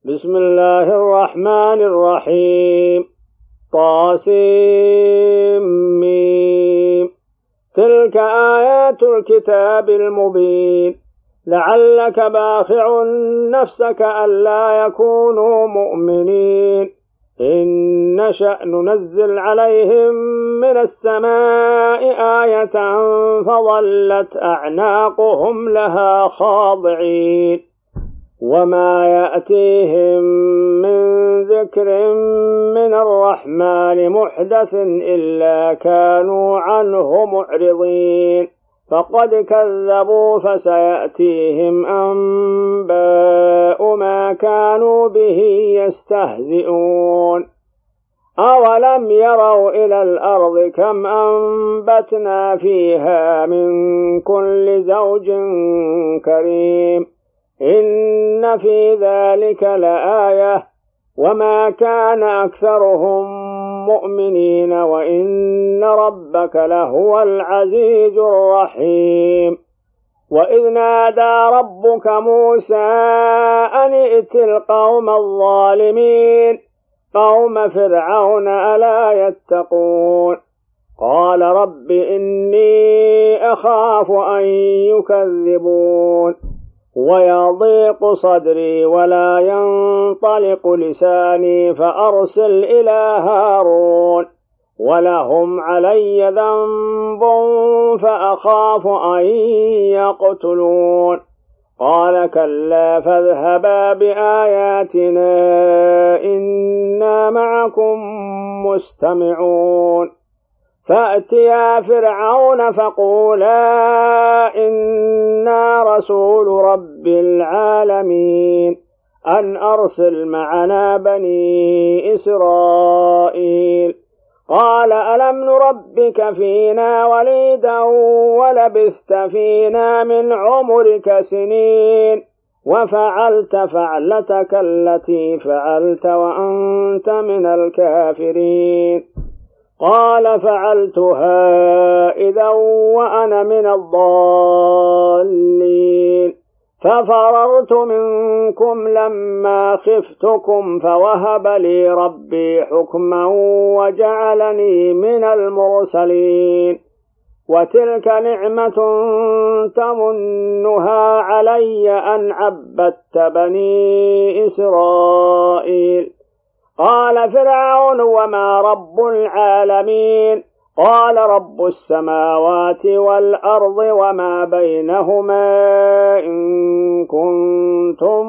بسم الله الرحمن الرحيم. طاسيم. تلك آيات الكتاب المبين. لعلك باخع نفسك ألا يكونوا مؤمنين. إن نشأ ننزل عليهم من السماء آية فظلت أعناقهم لها خاضعين. وما يأتيهم من ذكر من الرحمن محدث إلا كانوا عنه معرضين. فقد كذبوا فسيأتيهم أنباء ما كانوا به يستهزئون. أولم يروا إلى الأرض كم أنبتنا فيها من كل زوج كريم. إن في ذلك لآية وما كان أكثرهم مؤمنين وإن ربك لهو العزيز الرحيم. وإذ نادى ربك موسى أن ائت القوم الظالمين قوم فرعون ألا يتقون. قال رب إني أخاف أن يكذبون ويضيق صدري ولا ينطلق لساني فأرسل إلى هارون ولهم علي ذنب فأخاف أن يقتلون. قال كلا فاذهبا بآياتنا إنا معكم مستمعون. فأتيا فرعون فقولا إنا رسول رب العالمين أن أرسل معنا بني إسرائيل. قال ألم نربك فينا وليدا ولبثت فينا من عمرك سنين وفعلت فعلتك التي فعلت وأنت من الكافرين. قال فعلتها إذا وأنا من الضالين. ففررت منكم لما خفتكم فوهب لي ربي حكما وجعلني من المرسلين. وتلك نعمة تمنها علي أن عبدت بني إسرائيل. قال فرعون وما رب العالمين؟ قال رب السماوات والأرض وما بينهما إن كنتم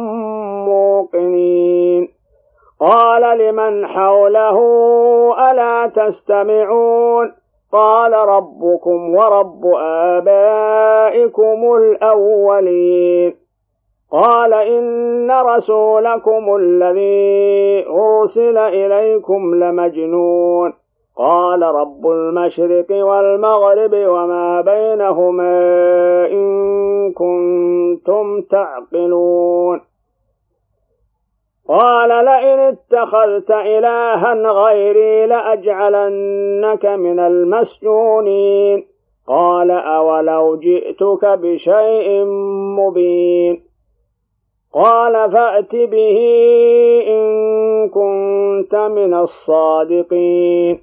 موقنين. قال لمن حوله ألا تستمعون؟ قال ربكم ورب آبائكم الأولين. قال إن رسولكم الذي أرسل إليكم لمجنون. قال رب المشرق والمغرب وما بينهما إن كنتم تعقلون. قال لئن اتخذت إلها غيري لأجعلنك من المسجونين. قال أولو جئتك بشيء مبين. قال فأت به إن كنت من الصادقين.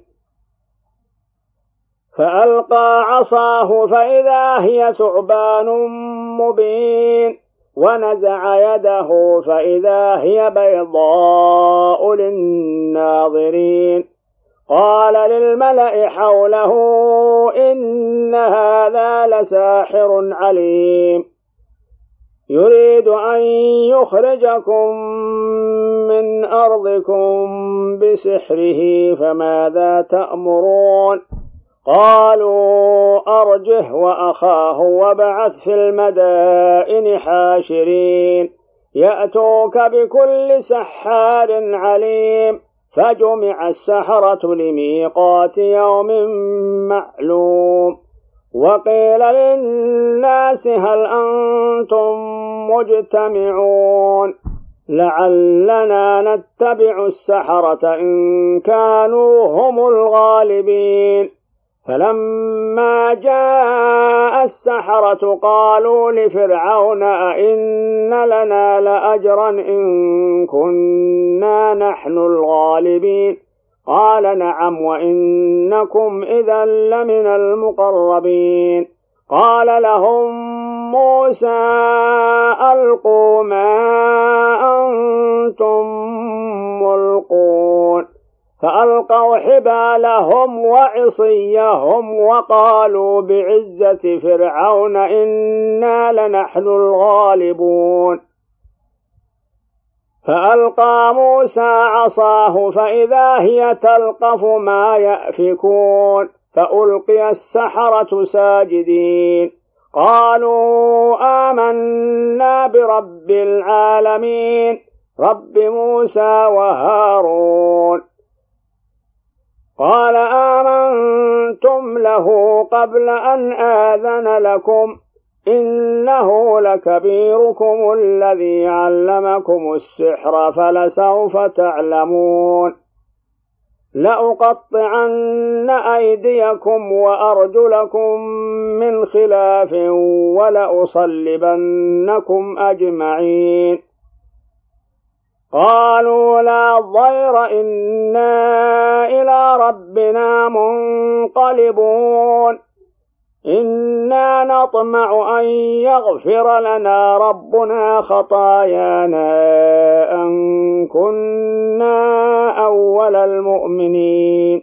فألقى عصاه فإذا هي ثعبان مبين ونزع يده فإذا هي بيضاء للناظرين. قال للملأ حوله إن هذا لساحر عليم يريد أن يخرجكم من أرضكم بسحره فماذا تأمرون؟ قالوا أرجه وأخاه وابعث في المدائن حاشرين يأتوك بكل سحار عليم. فجمع السحرة لميقات يوم معلوم. وقيل للناس هل أنتم مجتمعون لعلنا نتبع السحرة إن كانوا هم الغالبين. فلما جاء السحرة قالوا لفرعون أئن لنا لأجرا إن كنا نحن الغالبين قال نعم وإنكم إذا لمن المقربين قال لهم موسى ألقوا ما أنتم ملقون فألقوا حبالهم وعصيهم وقالوا بعزة فرعون إنا لنحن الغالبون فألقى موسى عصاه فإذا هي تلقف ما يأفكون فألقي السحرة ساجدين قالوا آمنا برب العالمين رب موسى وهارون قال آمنتم له قبل أن آذن لكم إنه لكبيركم الذي علمكم السحر فلسوف تعلمون لأقطعن أيديكم وأرجلكم من خلاف ولأصلبنكم أجمعين قالوا لا ضير إنا إلى ربنا منقلبون إنا نطمع أن يغفر لنا ربنا خطايانا أن كنا أول المؤمنين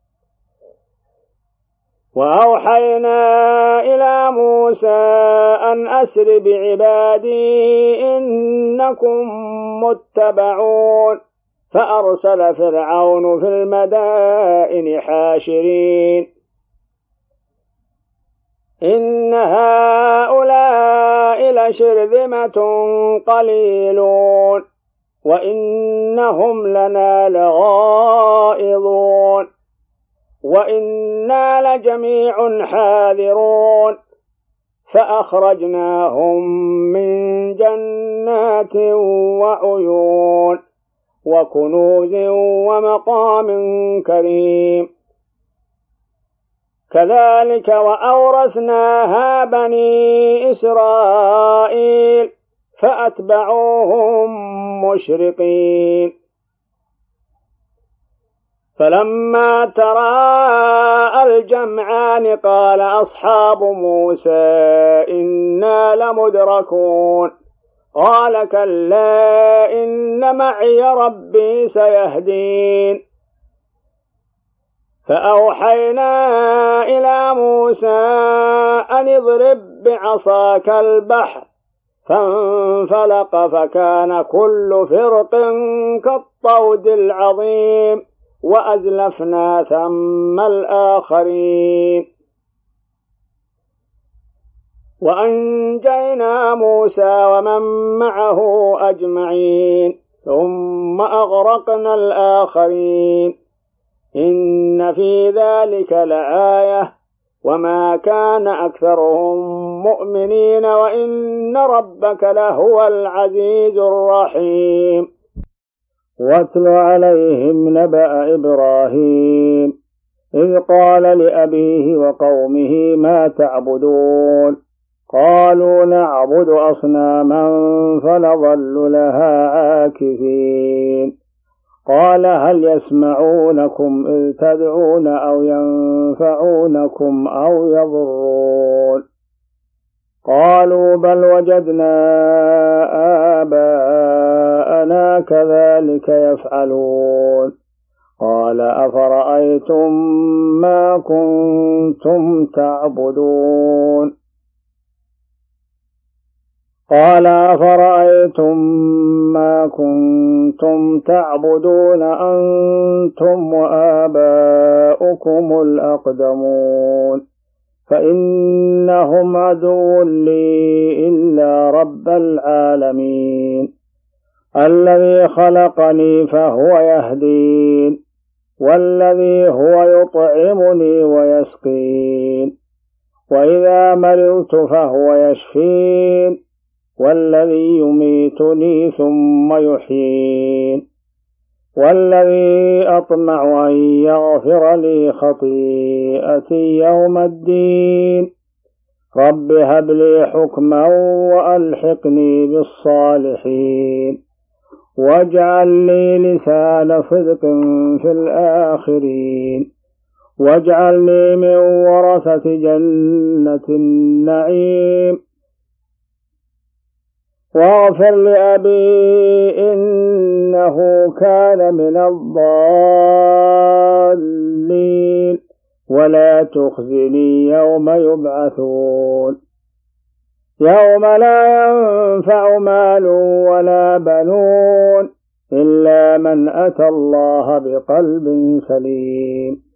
وأوحينا إلى موسى أن أسر بعبادي إنكم متبعون فأرسل فرعون في المدائن حاشرين إن هؤلاء لشرذمة قليلون وإنهم لنا لغائظون وإنا لجميع حاذرون فأخرجناهم من جنات وعيون وكنوز ومقام كريم كذلك وأورثناها بني إسرائيل فأتبعوهم مشرقين فلما تراءى الجمعان قال أصحاب موسى إنا لمدركون قال كلا إن معي ربي سيهدين فأوحينا إلى موسى أن اضرب بعصاك البحر فانفلق فكان كل فرق كالطود العظيم وأزلفنا ثم الآخرين وأنجينا موسى ومن معه أجمعين ثم أغرقنا الآخرين إن في ذلك لآية وما كان أكثرهم مؤمنين وإن ربك لهو العزيز الرحيم واتل عليهم نبأ إبراهيم إذ قال لأبيه وقومه ما تعبدون قالوا نعبد أصناما فنظل لها عاكفين قال هل يسمعونكم إذ تدعون أو ينفعونكم أو يضرون قالوا بل وجدنا آباءنا كذلك يفعلون قال أفرأيتم ما كنتم تعبدون قال أفرأيتم ما كنتم تعبدون أنتم وآباؤكم الأقدمون فإنهم عدو لي إلا رب العالمين الذي خلقني فهو يهدين والذي هو يطعمني ويسقين وإذا مرضت فهو يشفين والذي يميتني ثم يحيين والذي أطمع أن يغفر لي خطيئتي يوم الدين رب هب لي حكما وألحقني بالصالحين واجعل لي لسان صدق في الآخرين واجعلني من ورثة جنة النعيم واغفر لأبي إنه كان من الضالين ولا تخزني يوم يبعثون يوم لا ينفع مال ولا بنون إلا من أتى الله بقلب سليم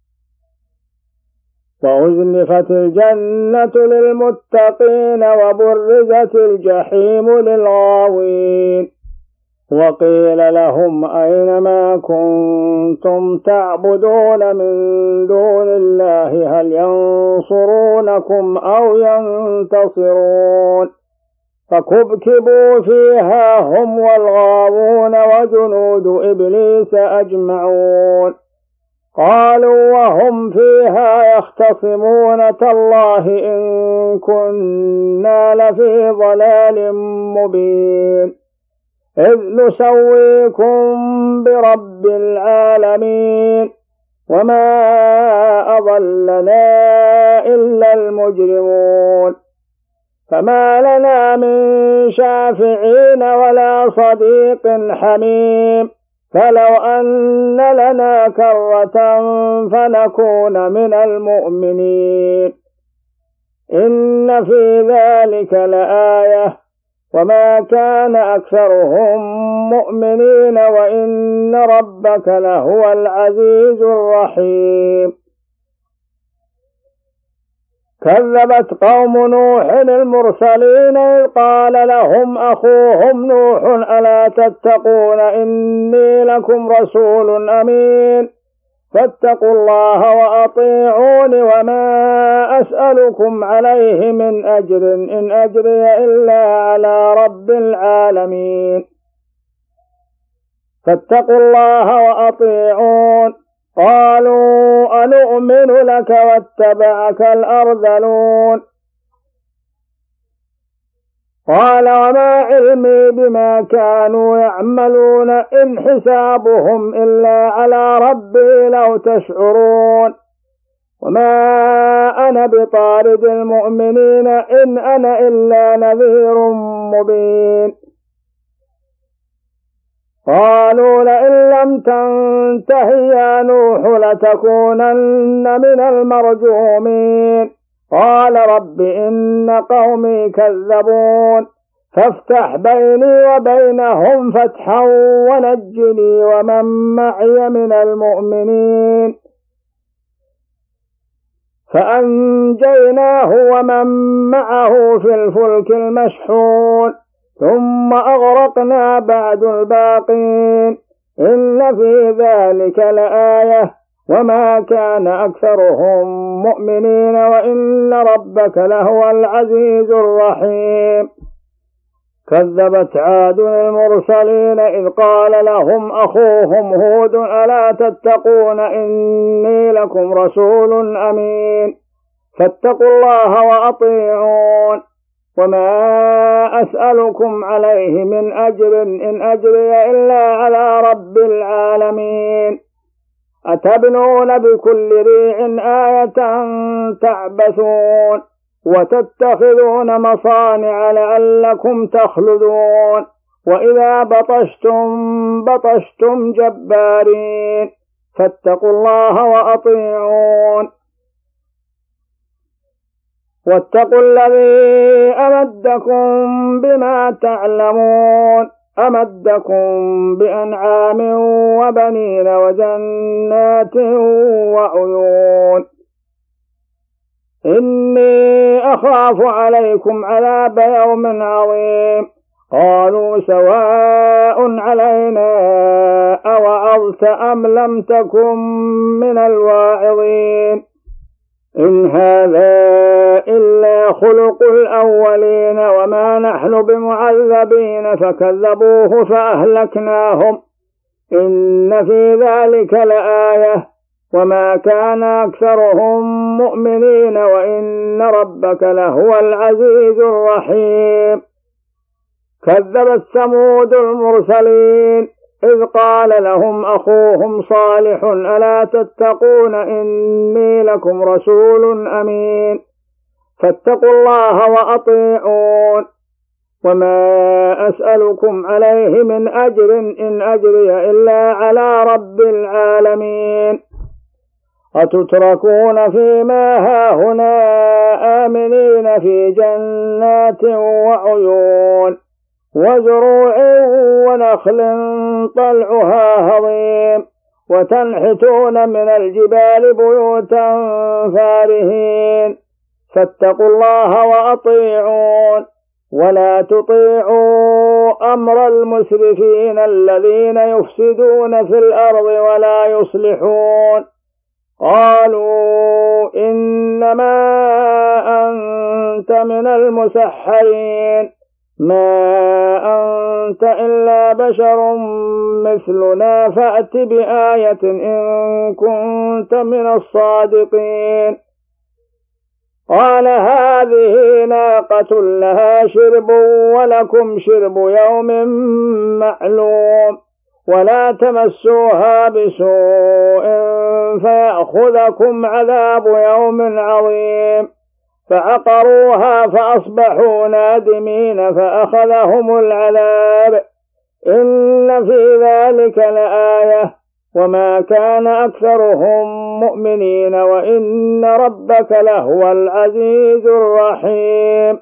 وأزلفت الجنة للمتقين وبرزت الجحيم للغاوين وقيل لهم أين ما كنتم تعبدون من دون الله هل ينصرونكم أو ينتصرون فكبكبوا فيها هم والغاوون وجنود إبليس أجمعون قالوا وهم فيها يختصمون تالله إن كنا لفي ضلال مبين إذ نسويكم برب العالمين وما أضلنا إلا المجرمون فما لنا من شافعين ولا صديق حميم فلو أن لنا كرة فنكون من المؤمنين إن في ذلك لآية وما كان أكثرهم مؤمنين وإن ربك لهو العزيز الرحيم كذبت قوم نوح المرسلين إذ قال لهم أخوهم نوح ألا تتقون إني لكم رسول أمين فاتقوا الله وأطيعون وما أسألكم عليه من أجر إن أجري إلا على رب العالمين فاتقوا الله وأطيعون قالوا أنؤمن لك واتبعك الأرذلون قال وما علمي بما كانوا يعملون إن حسابهم إلا على ربي لو تشعرون وما أنا بطارد المؤمنين إن أنا إلا نذير مبين قالوا لئن لم تنته يا نوح لتكونن من المرجومين قال رب إن قومي كذبون فافتح بيني وبينهم فتحا ونجني ومن معي من المؤمنين فأنجيناه ومن معه في الفلك المشحون ثم أغرقنا بعد الباقين إن في ذلك لآية وما كان أكثرهم مؤمنين وإن ربك لهو العزيز الرحيم كذبت عاد المرسلين إذ قال لهم أخوهم هود ألا تتقون إني لكم رسول أمين فاتقوا الله وأطيعون وما أسألكم عليه من أجر إن أجري إلا على رب العالمين أتبنون بكل ريع آية تعبثون وتتخذون مصانع لعلكم تخلدون وإذا بطشتم جبارين فاتقوا الله وأطيعون واتقوا الذي أمدكم بما تعلمون أمدكم بأنعام وبنين وجنات وعيون إني أخاف عليكم عذاب يوم عظيم قالوا سواء علينا أوعظت أم لم تكن من الواعظين إن هذا إلا خلق الأولين وما نحن بمعذبين فكذبوه فأهلكناهم إن في ذلك لآية وما كان أكثرهم مؤمنين وإن ربك لهو العزيز الرحيم. كذبت ثمود المرسلين إذ قال لهم أخوهم صالح ألا تتقون إني لكم رسول أمين فاتقوا الله وأطيعون وما أسألكم عليه من أجر إن أجري إلا على رب العالمين. أتتركون فيما هاهنا آمنين في جنات وعيون وزروع ونخل طلعها هضيم وتنحتون من الجبال بيوتا فارهين فاتقوا الله وأطيعون ولا تطيعوا أمر المسرفين الذين يفسدون في الأرض ولا يصلحون. قالوا إنما أنت من المسحرين ما أنت إلا بشر مثلنا فأت بآية إن كنت من الصادقين. قال هذه ناقة لها شرب ولكم شرب يوم معلوم ولا تمسوها بسوء فيأخذكم عذاب يوم عظيم. فعقروها فأصبحوا نادمين فأخذهم العذاب. إن في ذلك لآية وما كان أكثرهم مؤمنين وإن ربك لهو العزيز الرحيم.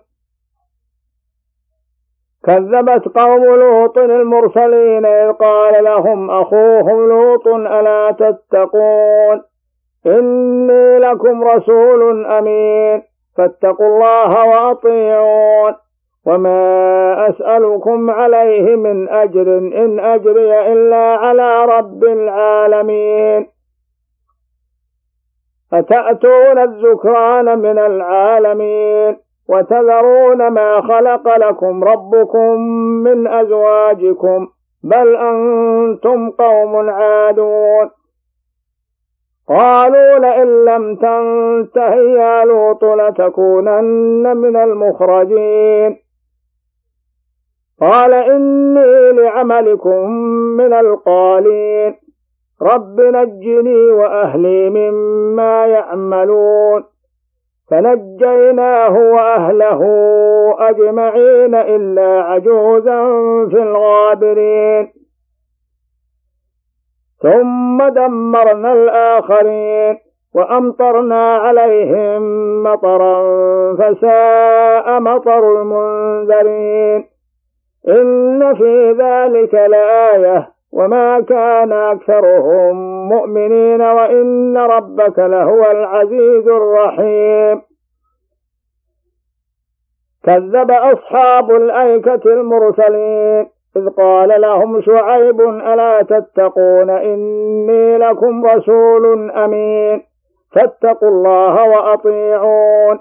كذبت قوم لوط المرسلين إذ قال لهم أخوهم لوط ألا تتقون إني لكم رسول أمين فاتقوا الله وأطيعون وما أسألكم عليه من أجر إن أجري إلا على رب العالمين. أتأتون الذكران من العالمين وتذرون ما خلق لكم ربكم من أزواجكم بل أنتم قوم عادون. قالوا لئن لم تنته يا لوط لتكونن من المخرجين. قال إني لعملكم من القالين رب نجني وأهلي مما يعملون. فنجيناه وأهله أجمعين إلا عجوزا في الغابرين. ثم دمرنا الآخرين وأمطرنا عليهم مطرا فساء مطر المنذرين. إن في ذلك لآية وما كان أكثرهم مؤمنين وإن ربك لهو العزيز الرحيم. كذب أصحاب الأيكة المرسلين إذ قال لهم شعيب ألا تتقون إني لكم رسول أمين فاتقوا الله وأطيعون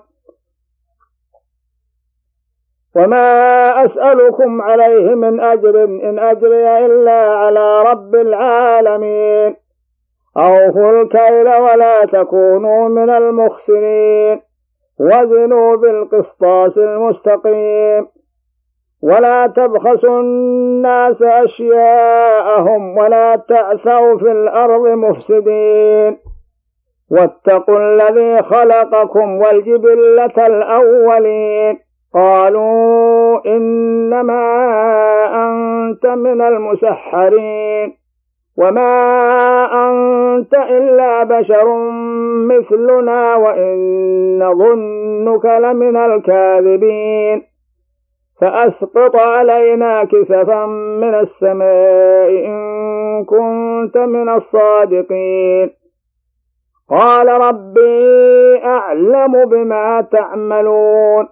وما أسألكم عليه من أجر إن أجري إلا على رب العالمين. أوفوا الكيل ولا تكونوا من المخسرين وزنوا بالقسطاس المستقيم ولا تبخسوا الناس أشياءهم ولا تعثوا في الأرض مفسدين واتقوا الذي خلقكم والجبلة الأولين. قالوا إنما أنت من المسحرين وما أنت إلا بشر مثلنا وإن ظنك لمن الكاذبين. فأسقط علينا كسفا من السماء إن كنت من الصادقين. قال ربي أعلم بما تعملون.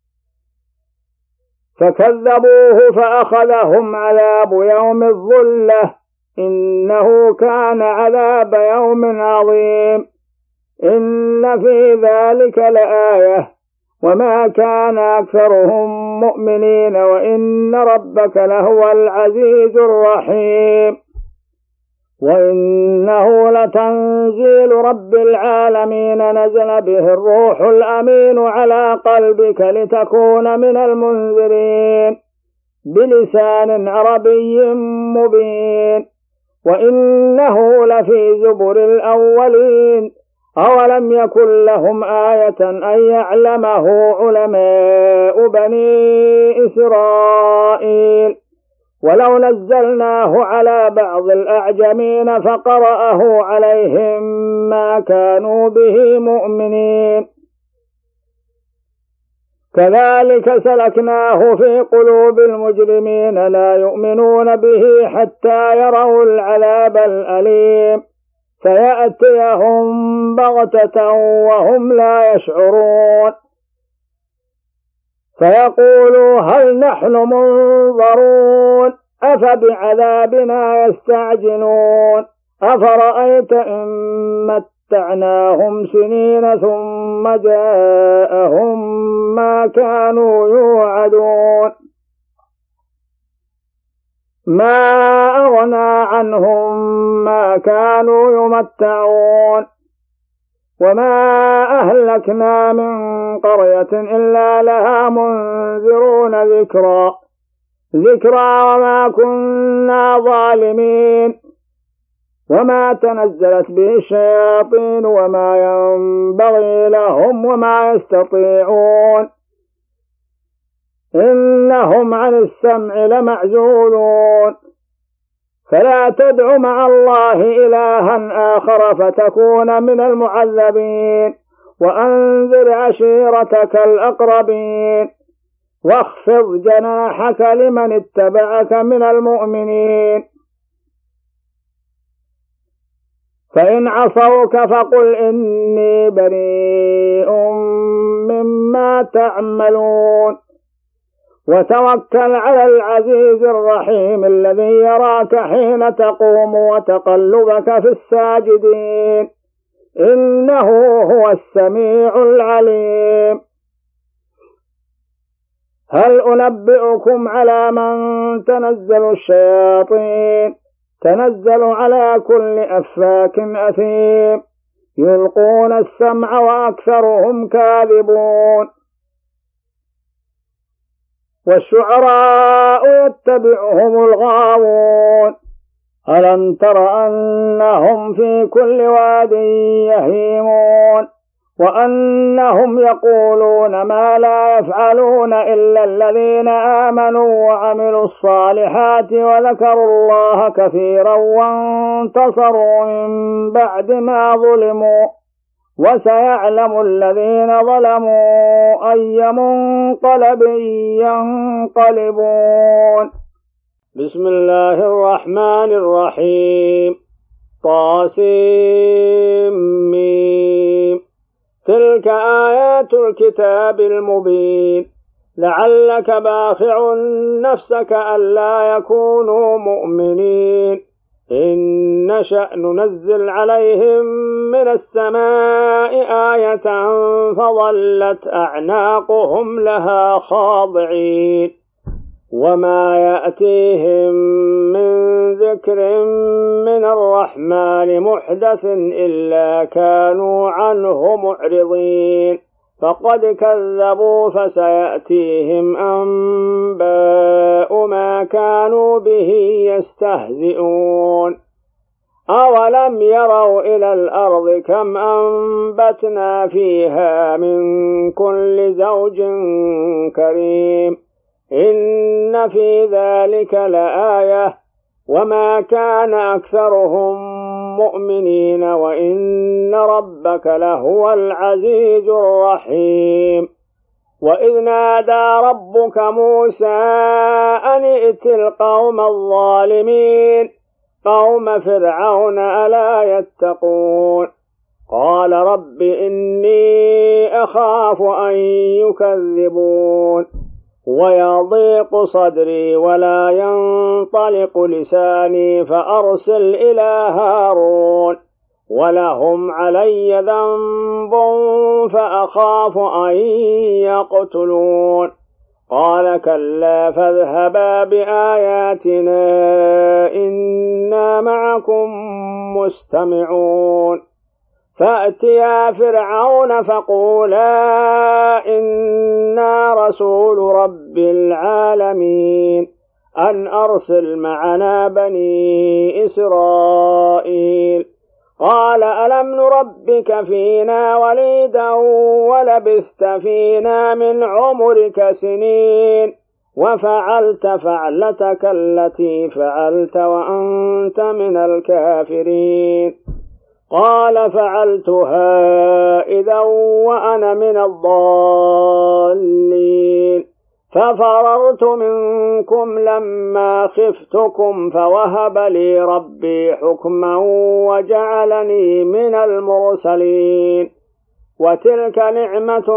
فكذبوه فأخذهم عذاب يوم الظلة إنه كان عذاب يوم عظيم. إن في ذلك لآية وما كان أكثرهم مؤمنين وإن ربك لهو العزيز الرحيم. وإنه لتنزيل رب العالمين نزل به الروح الأمين على قلبك لتكون من المنذرين بلسان عربي مبين وإنه لفي زبر الأولين أولم يكن لهم آية أن يعلمه علماء بني إسرائيل ولو نزلناه على بعض الأعجمين فقرأه عليهم ما كانوا به مؤمنين كذلك سلكناه في قلوب المجرمين لا يؤمنون به حتى يروا العذاب الأليم فيأتيهم بغتة وهم لا يشعرون فيقولوا هل نحن منظرون أفبعذابنا يستعجلون أفرأيت إن متعناهم سنين ثم جاءهم ما كانوا يوعدون ما أغنى عنهم ما كانوا يمتعون وما أهلكنا من قرية إلا لها منذرون ذكرى وما كنا ظالمين وما تنزلت به الشياطين وما ينبغي لهم وما يستطيعون إنهم عن السمع لمعزولون فلا تدع مع الله إلها آخر فتكون من المعذبين وأنذر عشيرتك الأقربين واخفض جناحك لمن اتبعك من المؤمنين فإن عصوك فقل إني بريء مما تعملون وتوكل على العزيز الرحيم الذي يراك حين تقوم وتقلبك في الساجدين إنه هو السميع العليم هل أنبئكم على من تنزل الشياطين تنزل على كل أفاك أثيم يلقون السمع وأكثرهم كاذبون والشعراء يتبعهم الغاوون ألم تر أنهم في كل واد يهيمون وأنهم يقولون ما لا يفعلون إلا الذين آمنوا وعملوا الصالحات وذكروا الله كثيرا وانتصروا من بعد ما ظلموا وسيعلم الذين ظلموا أي منقلب ينقلبون بسم الله الرحمن الرحيم طاسم تلك آيات الكتاب المبين لعلك باخع نفسك ألا يكونوا مؤمنين إن نشأ ننزل عليهم من السماء آية فظلت أعناقهم لها خاضعين وما يأتيهم من ذكر من الرحمن محدث إلا كانوا عنه معرضين فقد كذبوا فسيأتيهم أنباء ما كانوا به يستهزئون أولم يروا إلى الأرض كم أنبتنا فيها من كل زوج كريم إن في ذلك لآية وما كان أكثرهم مؤمنين وإن ربك لهو العزيز الرحيم وإذ نادى ربك موسى أن ائت القوم الظالمين قوم فرعون ألا يتقون قال رب إني أخاف أن يكذبون ويضيق صدري ولا ينطلق لساني فأرسل إلى هارون ولهم علي ذنب فأخاف أن يقتلون قال كلا فاذهبا بآياتنا إنا معكم مستمعون فأتيا فرعون فقولا إنا رسول رب العالمين أن أرسل معنا بني إسرائيل قال ألم نربك فينا وليدا ولبثت فينا من عمرك سنين وفعلت فعلتك التي فعلت وأنت من الكافرين قال فعلتها إذا وأنا من الضالين ففررت منكم لما خفتكم فوهب لي ربي حكما وجعلني من المرسلين وتلك نعمة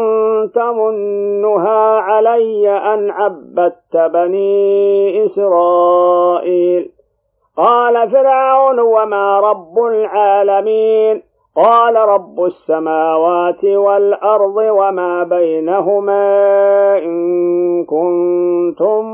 تمنها علي أن عبدت بني إسرائيل قال فرعون وما رب العالمين قال رب السماوات والأرض وما بينهما إن كنتم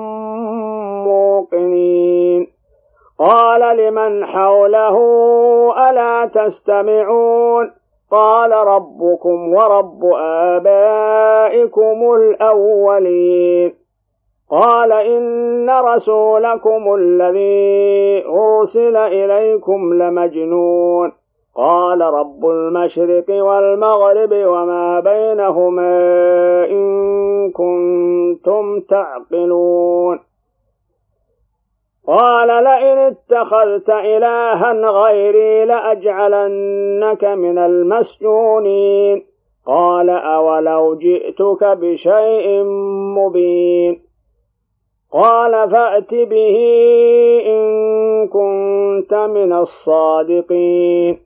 موقنين قال لمن حوله ألا تستمعون قال ربكم ورب آبائكم الأولين قال إن رسولكم الذي أرسل إليكم لمجنون قال رب المشرق والمغرب وما بينهما إن كنتم تعقلون قال لئن اتخذت إلها غيري لأجعلنك من المسجونين قال أولو جئتك بشيء مبين قال فأت به إن كنت من الصادقين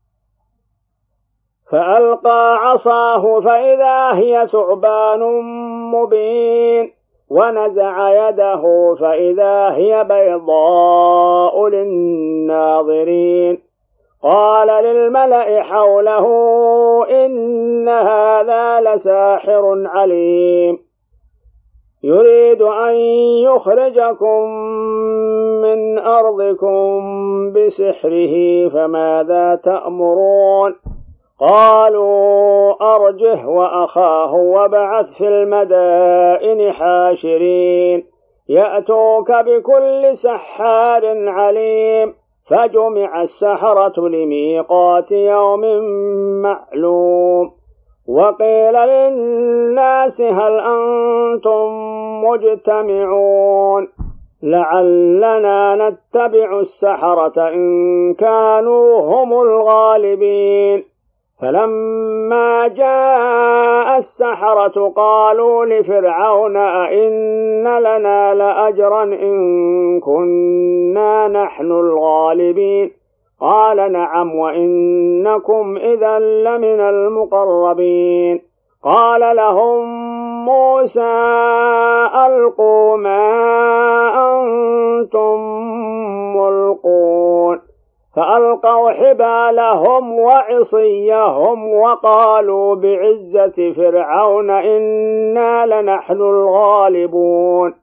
فألقى عصاه فإذا هي ثعبان مبين ونزع يده فإذا هي بيضاء للناظرين قال للملأ حوله إن هذا لساحر عليم يريد أن يخرجكم من أرضكم بسحره فماذا تأمرون قالوا أرجه وأخاه وابعث في المدائن حاشرين يأتوك بكل سحار عليم فجمع السحرة لميقات يوم معلوم وقيل للناس هل أنتم مجتمعون لعلنا نتبع السحرة إن كانوا هم الغالبين فلما جاء السحرة قالوا لفرعون أئن لنا لأجرا إن كنا نحن الغالبين قال نعم وإنكم إذا لمن المقربين قال لهم موسى ألقوا ما أنتم ملقون فألقوا حبالهم وعصيهم وقالوا بعزة فرعون إنا لنحن الغالبون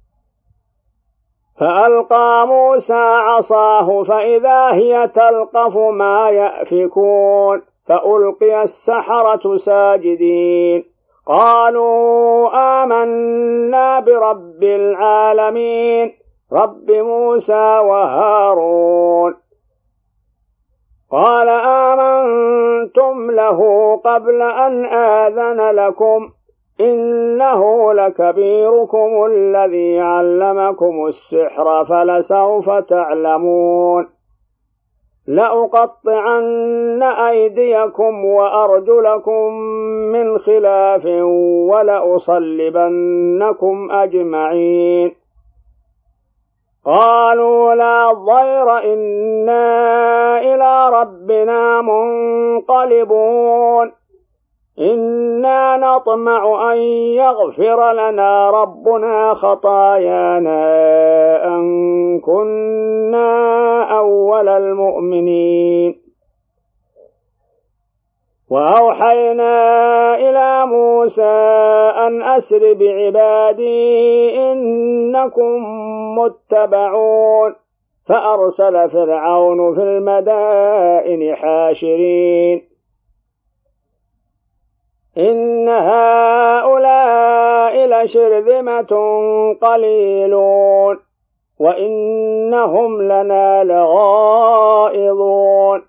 فألقى موسى عصاه فإذا هي تلقف ما يأفكون فألقي السحرة ساجدين قالوا آمنا برب العالمين رب موسى وهارون قال آمنتم له قبل أن آذن لكم إنه لكبيركم الذي علمكم السحر فلسوف تعلمون لأقطعن أيديكم وأرجلكم من خلاف ولأصلبنكم أجمعين قالوا لا ضير إنا إلى ربنا منقلبون إنا نطمع أن يغفر لنا ربنا خطايانا أن كنا أول المؤمنين وأوحينا إلى موسى أن أسر بعبادي إنكم متبعون فأرسل فرعون في المدائن حاشرين إن هؤلاء لشرذمة قليلون وإنهم لنا لغائظون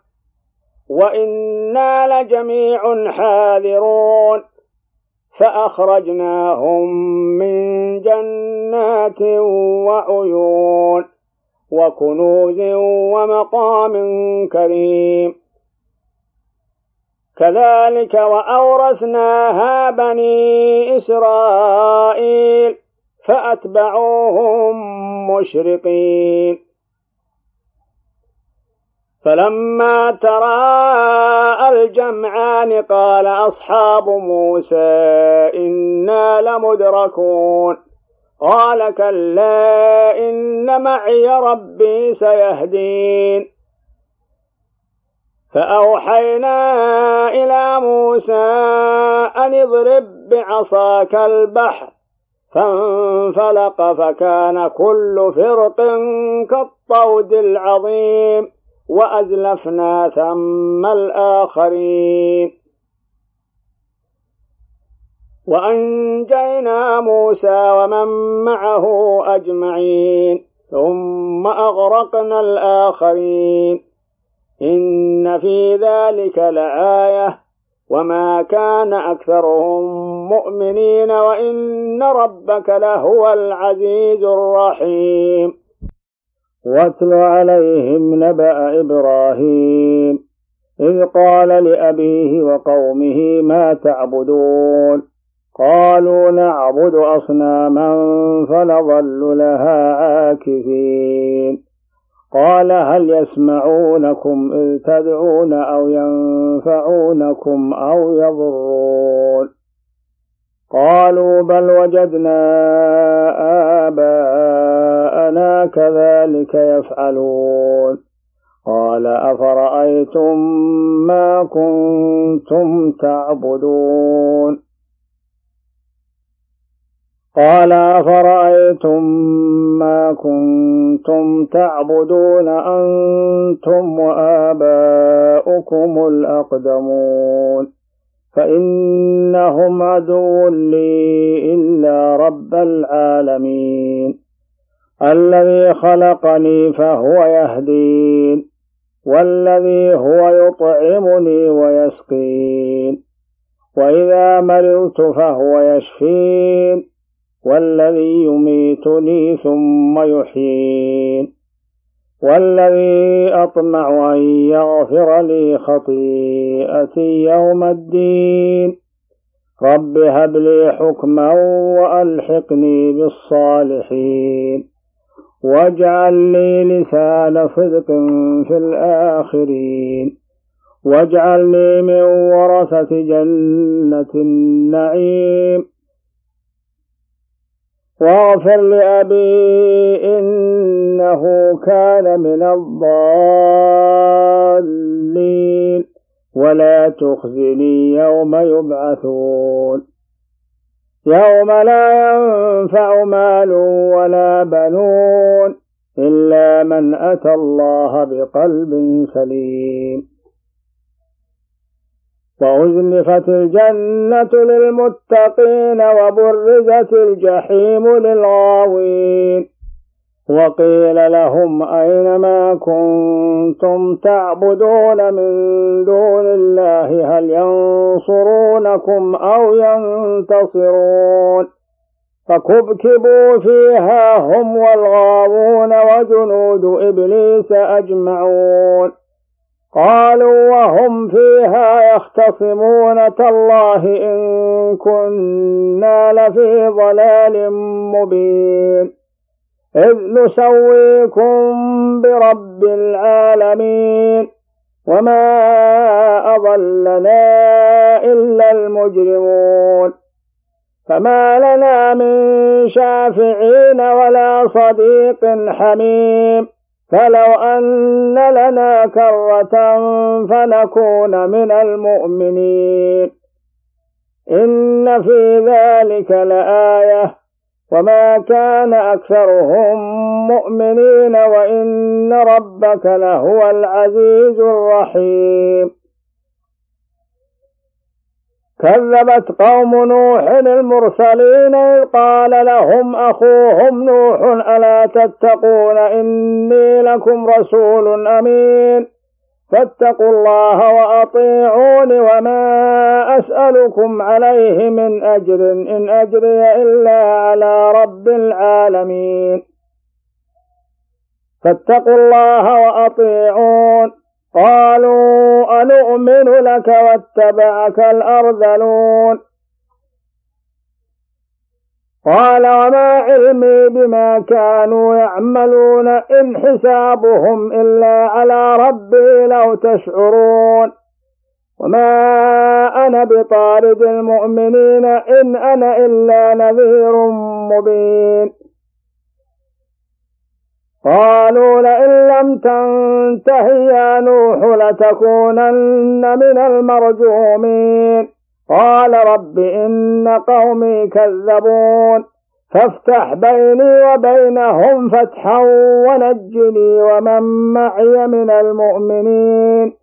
وإنا لجميع حاذرون فأخرجناهم من جنات وعيون وكنوز ومقام كريم كذلك وأورثناها بني إسرائيل فأتبعوهم مشرقين فلما تراءى الجمعان قال أصحاب موسى إنا لمدركون قال كلا إن معي ربي سيهدين فأوحينا إلى موسى أن اضرب بعصاك البحر فانفلق فكان كل فرق كالطود العظيم وأزلفنا ثم الآخرين وأنجينا موسى ومن معه أجمعين ثم أغرقنا الآخرين إن في ذلك لآية وما كان أكثرهم مؤمنين وإن ربك لهو العزيز الرحيم واتل عليهم نبأ إبراهيم إذ قال لأبيه وقومه ما تعبدون قالوا نعبد أصناما فنظل لها عاكفين قال هل يسمعونكم إذ تدعون أو ينفعونكم أو يضرون قالوا بل وجدنا آباءنا كذلك يفعلون قال أفرأيتم ما كنتم تعبدون قال أفرأيتم ما كنتم تعبدون أنتم وآباؤكم الأقدمون فإنهم عدو لي إلا رب العالمين الذي خلقني فهو يهدين والذي هو يطعمني ويسقين وإذا مرضت فهو يشفين والذي يميتني ثم يحيين والذي أطمع أن يغفر لي خطيئتي يوم الدين رب هب لي حكما وألحقني بالصالحين واجعل لي لسان صدق في الآخرين واجعلني من ورثة جنة النعيم واغفر لأبي إنه كان من الضالين ولا تخزني يوم يبعثون يوم لا ينفع مال ولا بنون إلا من أتى الله بقلب سليم وأزلفت الجنة للمتقين وبرزت الجحيم للغاوين وقيل لهم أين ما كنتم تعبدون من دون الله هل ينصرونكم أو ينتصرون فكبكبوا فيها هم والغاوون وجنود إبليس أجمعون قالوا وهم فيها يختصمون تالله إن كنا لفي ضلال مبين إذ نسويكم برب العالمين وما أضلنا إلا المجرمون فما لنا من شافعين ولا صديق حميم فلو أن لنا كرة فنكون من المؤمنين إن في ذلك لآية وما كان أكثرهم مؤمنين وإن ربك لهو العزيز الرحيم. كذبت قوم نوح المرسلين إذ قال لهم أخوهم نوح ألا تتقون إني لكم رسول أمين فاتقوا الله وأطيعون وما أسألكم عليه من أجر إن أجري إلا على رب العالمين. فاتقوا الله وأطيعون. قالوا أنؤمن لك واتبعك الأرذلون. قال وما علمي بما كانوا يعملون إن حسابهم إلا على ربي لو تشعرون. وما أنا بطارد المؤمنين إن أنا إلا نذير مبين. قالوا لئن لم تنته يا نوح لتكونن من المرجومين. قال رب إن قومي كذبون فافتح بيني وبينهم فتحا ونجني ومن معي من المؤمنين.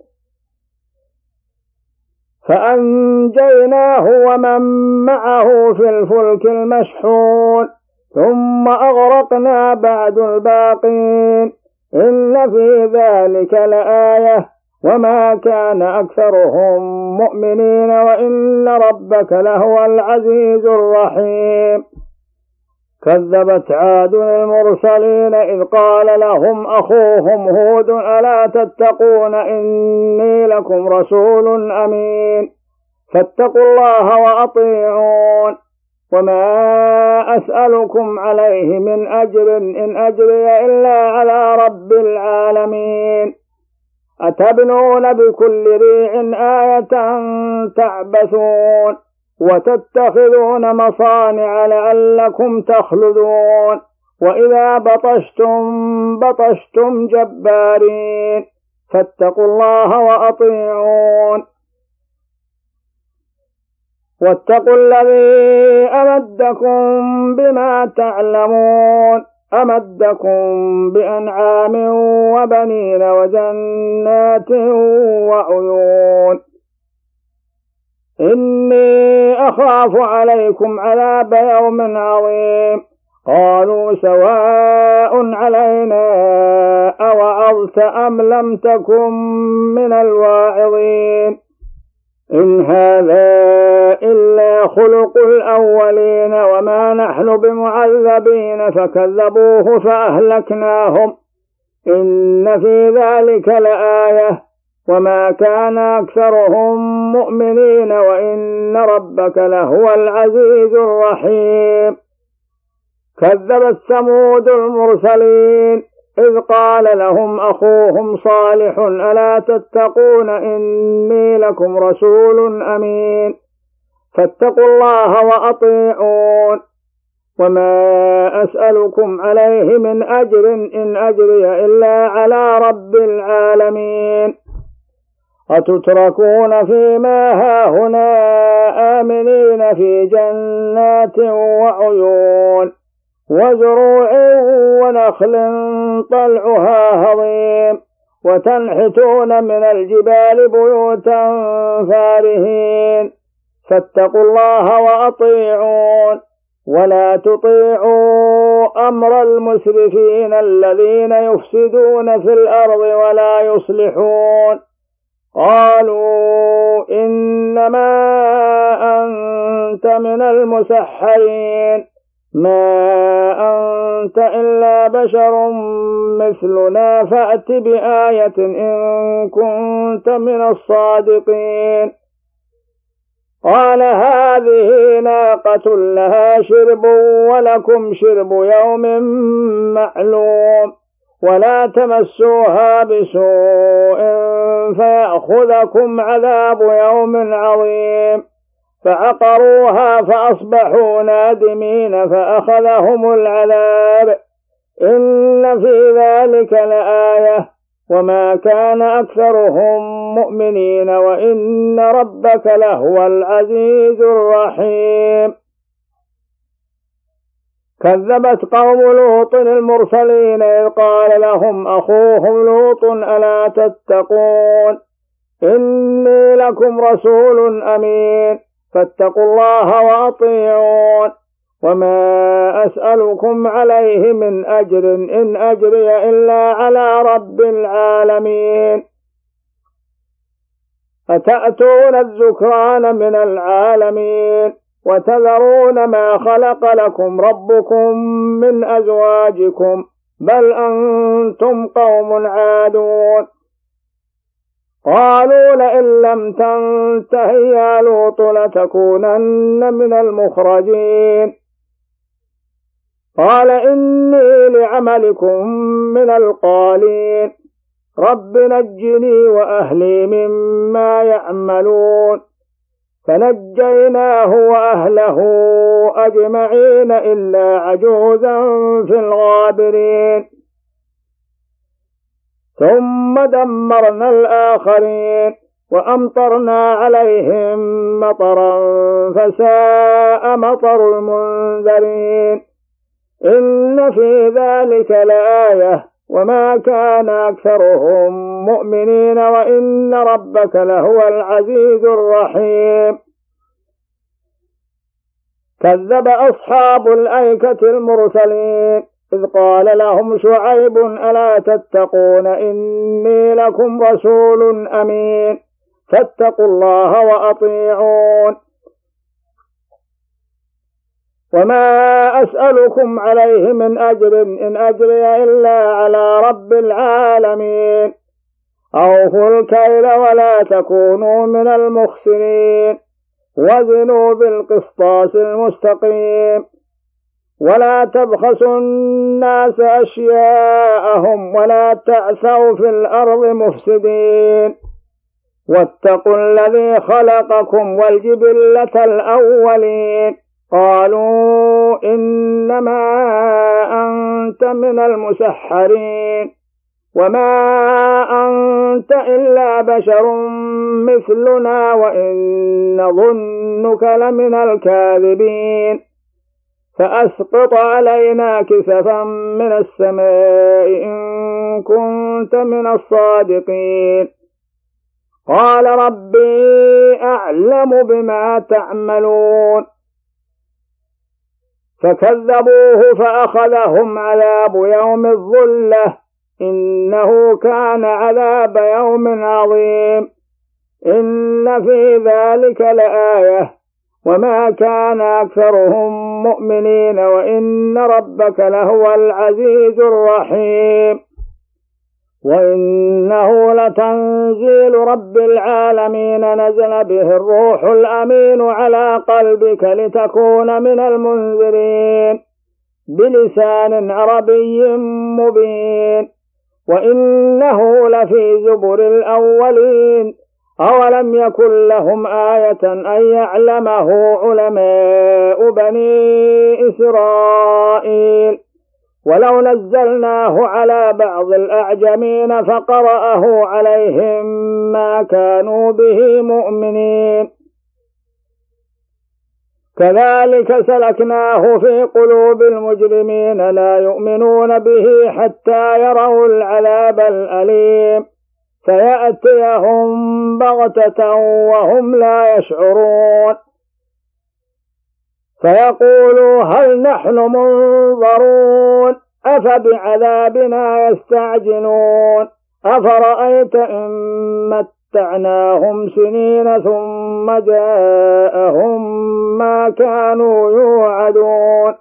فأنجيناه ومن معه في الفلك المشحون ثم أغرقنا بعد الباقين إن في ذلك لآية وما كان أكثرهم مؤمنين وإن ربك لهو العزيز الرحيم. كذبت عاد المرسلين إذ قال لهم أخوهم هود ألا تتقون إني لكم رسول أمين فاتقوا الله وأطيعون. وما أسألكم عليه من أجر إن أجري إلا على رب العالمين. أتبنون بكل ريع آية تعبثون وتتخذون مصانع لعلكم تخلدون وإذا بطشتم جبارين فاتقوا الله وأطيعون. واتقوا الذي أمدكم بما تعلمون أمدكم بأنعام وبنين وجنات وعيون. إني أخاف عليكم عذاب يوم عظيم. قالوا سواء علينا أوعظت أم لم تكن من الواعظين. إن هذا إلا خلق الأولين وما نحن بمعذبين فكذبوه فأهلكناهم إن في ذلك لآية وما كان أكثرهم مؤمنين وإن ربك لهو العزيز الرحيم. كذبت ثمود المرسلين إذ قال لهم أخوهم صالح ألا تتقون إني لكم رسول أمين فاتقوا الله وأطيعون. وما أسألكم عليه من أجر إن أجري إلا على رب العالمين. أتتركون فيما هاهنا آمنين في جنات وعيون وزروع ونخل طلعها هضيم وتنحتون من الجبال بيوتا فارهين فاتقوا الله وأطيعون. ولا تطيعوا أمر المسرفين الذين يفسدون في الأرض ولا يصلحون. قالوا إنما أنت من المسحرين ما أنت إلا بشر مثلنا فأت بآية إن كنت من الصادقين. قال هذه ناقة لها شرب ولكم شرب يوم معلوم ولا تمسوها بسوء فيأخذكم عذاب يوم عظيم. فعقروها فأصبحوا نادمين فأخذهم العذاب إن في ذلك لآية وما كان أكثرهم مؤمنين وإن ربك لهو العزيز الرحيم. كذبت قوم لوط المرسلين إذ قال لهم أخوهم لوط ألا تتقون إني لكم رسول أمين فاتقوا الله وأطيعون وما أسألكم عليه من أجر إن أجري إلا على رب العالمين أتأتون الذكران من العالمين وتذرون ما خلق لكم ربكم من أزواجكم بل أنتم قوم عادون قالوا لئن لم تنته يا لوط لتكونن من المخرجين قال إني لعملكم من القالين رب نجني وأهلي مما يعملون فنجيناه وأهله أجمعين إلا عجوزا في الغابرين ثم دمرنا الآخرين وأمطرنا عليهم مطرا فساء مطر المنذرين إن في ذلك لآية وما كان أكثرهم مؤمنين وإن ربك لهو العزيز الرحيم كذب أصحاب الأيكة المرسلين إذ قال لهم شعيب ألا تتقون إني لكم رسول أمين فاتقوا الله وأطيعون وما أسألكم عليه من أجر إن أجري إلا على رب العالمين أوفوا الكيل ولا تكونوا من المخسرين وزنوا بالقسطاس المستقيم ولا تبخسوا الناس أشياءهم ولا تعثوا في الأرض مفسدين واتقوا الذي خلقكم والجبلة الأولين قالوا إنما أنت من المسحرين وما أنت إلا بشر مثلنا وإن نظنك لمن الكاذبين فأسقط علينا كسفا من السماء إن كنت من الصادقين قال ربي أعلم بما تعملون فكذبوه فأخذهم عذاب يوم الظلة إنه كان عذاب يوم عظيم إن في ذلك لآية وما كان أكثرهم مؤمنين وإن ربك لهو العزيز الرحيم وإنه لتنزيل رب العالمين نزل به الروح الأمين على قلبك لتكون من المنذرين بلسان عربي مبين وإنه لفي زبر الأولين أولم يكن لهم آية أن يعلمه علماء بني إسرائيل ولو نزلناه على بعض الأعجمين فقرأه عليهم ما كانوا به مؤمنين كذلك سلكناه في قلوب المجرمين لا يؤمنون به حتى يروا العذاب الأليم فيأتيهم بغتة وهم لا يشعرون فيقولوا هل نحن منظرون أفبعذابنا يستعجلون أفرأيت إن متعناهم سنين ثم جاءهم ما كانوا يوعدون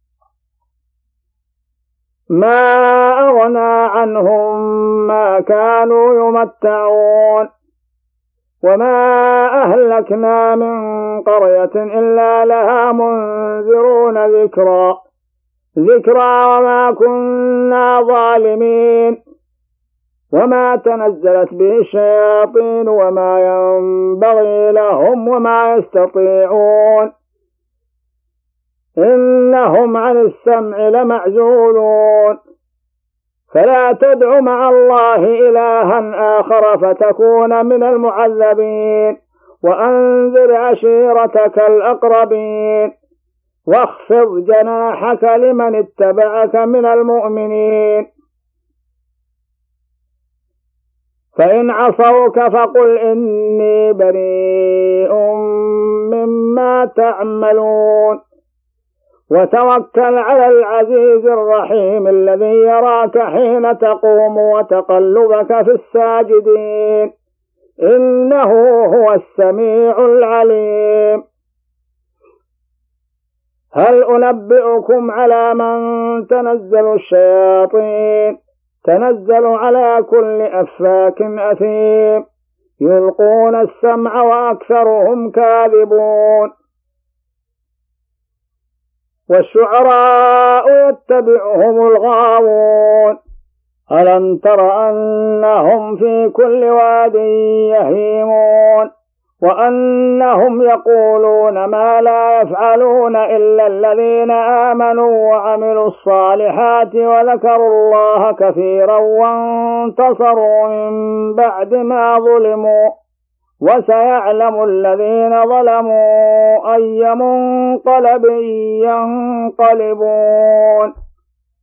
ما أغنى عنهم ما كانوا يمتعون وما أهلكنا من قرية إلا لها منذرون ذكرى وما كنا ظالمين وما تنزلت به الشياطين وما ينبغي لهم وما يستطيعون إنهم عن السمع لمعزولون فلا تدع مع الله إلها آخر فتكون من المعذبين وأنذر عشيرتك الأقربين واخفض جناحك لمن اتبعك من المؤمنين فإن عصوك فقل إني بريء مما تعملون وتوكل على العزيز الرحيم الذي يراك حين تقوم وتقلبك في الساجدين إنه هو السميع العليم. هل أنبئكم على من تنزل الشياطين؟ تنزل على كل أفاك أثيم يلقون السمع وأكثرهم كاذبون والشعراء يتبعهم الغاوون ألم تر أنهم في كل واد يهيمون وأنهم يقولون ما لا يفعلون إلا الذين آمنوا وعملوا الصالحات وذكروا الله كثيرا وانتصروا من بعد ما ظلموا وسيعلم الذين ظلموا أي منقلب ينقلبون.